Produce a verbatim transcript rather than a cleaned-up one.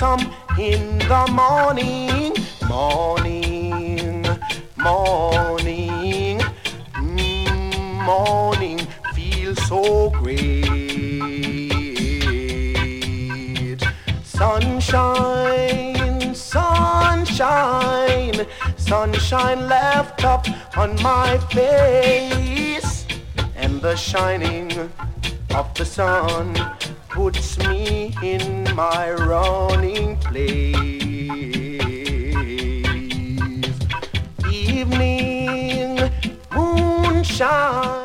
blossom in the morning, morning, morning, mm, morning feels so great. Sunshine, sunshine, sunshine left up on my face, and the shining of the sun puts me in my running place. Evening moonshine